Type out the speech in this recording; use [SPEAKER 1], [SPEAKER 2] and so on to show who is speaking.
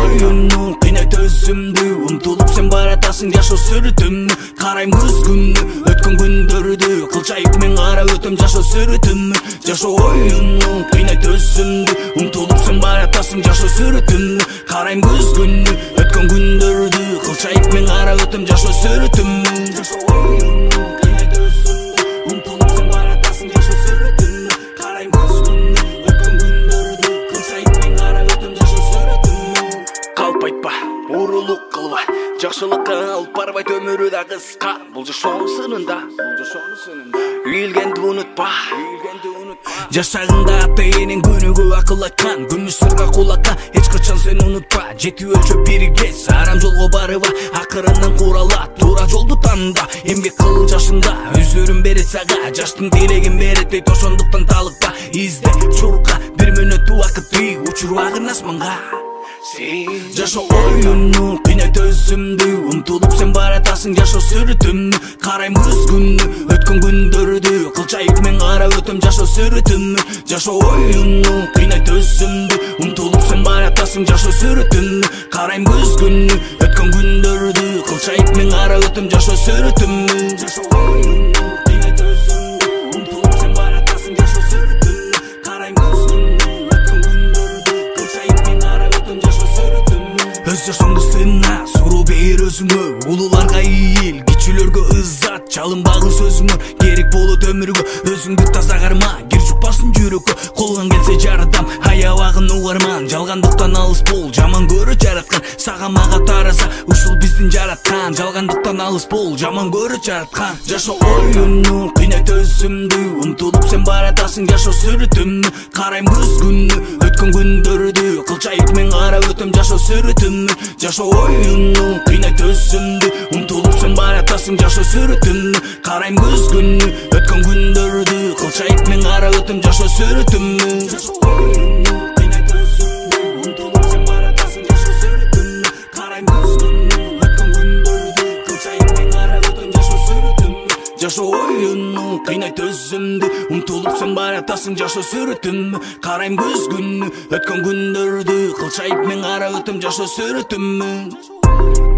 [SPEAKER 1] оюну кыйнайт өзүмдү, умтулуп сен баратасың жашоо сүрүтүмдү. Карайм күз күнү өткөн күндөрдү, кылчайып мен карап өтөм жашоо сүрүтүмдү. Жашоо оюну кыйнайт өзүмдү, умтулуп сен баратасың жашоо сүрүтүмдү. Карайм күз күнү өткөн күндөрдү, кылчайып мен карап өтөм жашоо сүрүтүмдү. Жашоо оюну кыйнайт өзүмдү, умтулуп сен баратасың жашоо сүрүтүмдү. Карайм күз күнү өткөн күндөрдү, кылчайып мен карап өтөм жашоо сүрүтүмдү. Калп айтпа, уурулук кылба, жакшылыкка алып барбайт өмүрү да кыска. Бул жашоонун сынында, үйүлгенди унутпа. Жашагыңда ата энең күнүгө акыл айткан, күмүш сырга кулакка эч качан сен унутпа. Жетип өлчөп биригез, арам жолго барыба, акырынан курала, туура жолду танда. Эмгек кыл жашында, өзүрүн берет сага, жаштын тилегин берет дейт, ошондуктан талыкпа. Изде чурка, бир мүнөт убакытты учурбагын асманга. Жашоо оюну кыйнайт өзүмдү, умтулуп сен баратасың жашоо сүрүтүмдү. Карайм күз күнү өткөн күндөрдү, кылчайып мен карап өтөм жашоо сүрүтүмдү. Жашоо оюну кыйнайт өзүмдү, умтулуп сен баратасың жашоо сүрүтүмдү. Карайм күз күнү өткөн күндөрдү, кылчайып мен карап өтөм жашоо сүрүтүмдү. Жашоо оюну кыйнайт өзүмдү, умтулуп сен баратасың жашоо сүрүтүмдү. Карайм күз күнү өткөн күндөрдү, кылчайып мен карап өтөм жашоо сүрүтүмдү. Өз жашооңду сына, суроо бер өзүңө, улууларга ийил, кичүүлөргө ызат, чалынбагын сөзүңөр. Керек болот өмүргө, өзүңдү таза карма, кир жукпасын жүрөккө. Колгон келсе жардам, аябагын угарман, жалгандыктан алыс бол, жаман көрө жараткан. Сага мага тараза, ушул биздин жараткан, жалгандыктан алыс бол, жаман көрө жараткан. Жашоо оюну кыйнайт өзүмдү, умтулуп сен баратасың жашоо сүрүтүмдү. Карайм күз күнү өткөн күндөрдү, кылчайып мен карап өтөм жашоо сүрүтүмдү. Жашоо оюну кыйнайт өзүмдү, умтулуп сен баратасың жашоо сүрүтүмдү. Карайм күз күнү өткөн күндөрдү, кылчайып мен карап өтөм жашоо сүрүтүмдү. Жашоо оюну кыйнайт өзүмдү, умтулуп сен баратасың жашоо сүрүтүмдү. Карайм күз күнү өткөн күндөрдү, кылчайып мен карап өтөм жашоо сүрүтүмдү. Жашоо оюну кыйнайт өзүмдү, умтулуп сен баратасың жашоо сүрүтүмдү. Карайм күз күнү өткөн күндөрдү, кылчайып мен карап өтөм жашоо сүрүтүмдү.